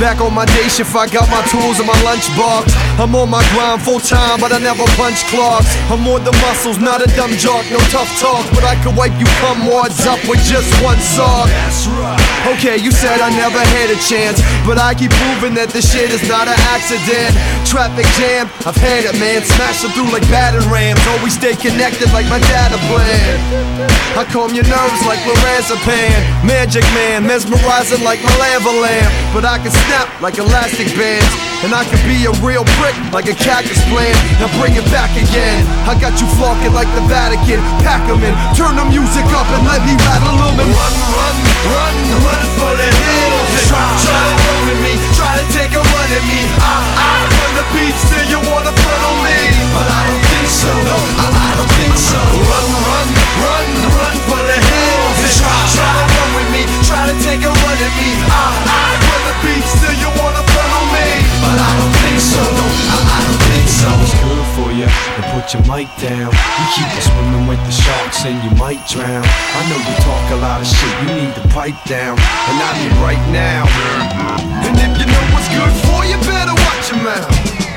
Back on my day shift, I got my tools in my lunchbox. I'm on my grind full time, but I never punch clocks. I'm more the muscles, not a dumb jock, no tough talk. But I could wipe you cum wards up with just one sock. That's right. Okay, you said I never had a chance, but I keep proving that this shit is not an accident. Traffic jam, I've had it, man. Smash them through like batter rams. Always stay connected like my data plan. I calm your nerves like lorazepam. Magic man, mesmerizing like my lava lamp. But I can snap like elastic bands, and I can be a real brick like a cactus plant. Now bring it back again. I got you flocking like the Vatican. Pack 'em in, turn the music up and let me rattle 'em and run, run, run, run for the hills. Try to run with me, try to take a run at me. I run the beats till you wanna front on me, but I don't think so. No, I don't think so. Run, run, run, run for the hills. Try to run with me, try to take a run at me. I run the beats till you wanna front on me, but I don't think so. No, I don't think so. It's good for you to put your mic down. You keep it swimming with the sharks and you might drown. I know you talk a lot of shit, you need to pipe down, and I mean right now. And if you know what's good for you, better watch your mouth,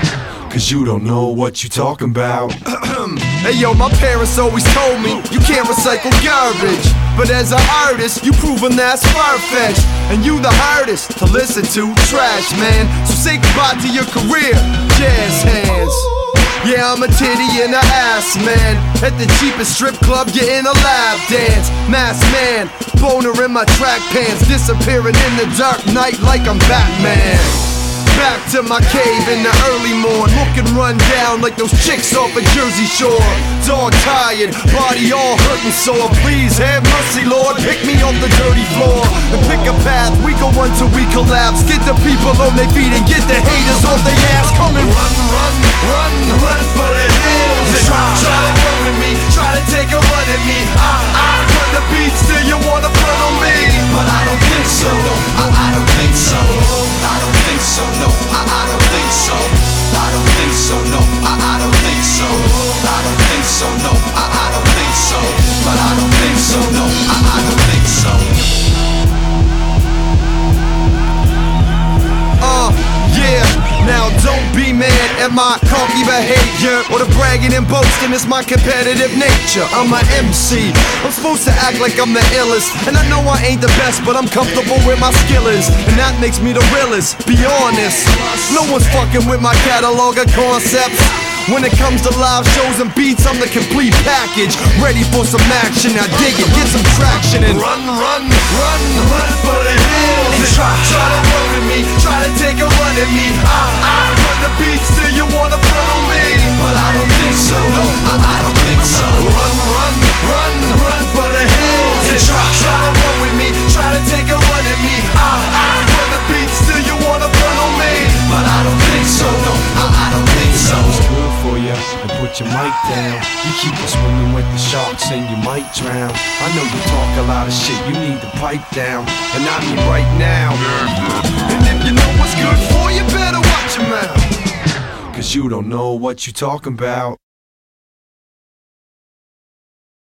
cause you don't know what you talking about. Hey yo, my parents always told me you can't recycle garbage, but as an artist, you proven that's far-fetched. And you the hardest to listen to, trash man. So say goodbye to your career, jazz hands. Yeah, I'm a titty and a ass man. At the cheapest strip club, you're in a lap dance. Masked man, boner in my track pants, disappearing in the dark night like I'm Batman. Back to my cave in the early morn, looking run down like those chicks off a Jersey Shore. Dog tired, body all hurting sore. Please have mercy, Lord, pick me off the dirty floor and pick a path. We go until we collapse. Get the people on their feet and get the haters off their ass. Come and run, run, run, run for the hills. Try to run with me, try to take a run at me. I run the beats till you wanna front on me, but I don't think so. No, I don't think so. I don't think so. No, I don't think so. I don't think so. No, I don't think so. I don't think so. No, I don't think so. But I don't think so. No, I don't think so. Yeah. Now don't be mad at my cocky behavior or the bragging and boasting, it's my competitive nature. I'm an MC, I'm supposed to act like I'm the illest, and I know I ain't the best, but I'm comfortable where my skill is, and that makes me the realest, be honest. No one's fucking with my catalog of concepts. When it comes to live shows and beats, I'm the complete package, ready for some action. Now dig it, get some traction and run, run, run, run for the hills. And try to run with me, try to take a run at me. I run the beats till you wanna front on me, but I don't think so. No, I don't think so. Run, run, run, run for the hills. And try to run with me, try to take a run at me. I run the beats till you wanna front on me, but I don't think so. No, I don't think so. For you and put your mic down. You keep it swimming with the sharks and you might drown. I know you talk a lot of shit, you need to pipe down, and I mean right now. And if you know what's good for you, better watch your mouth, cause you don't know what you talking about.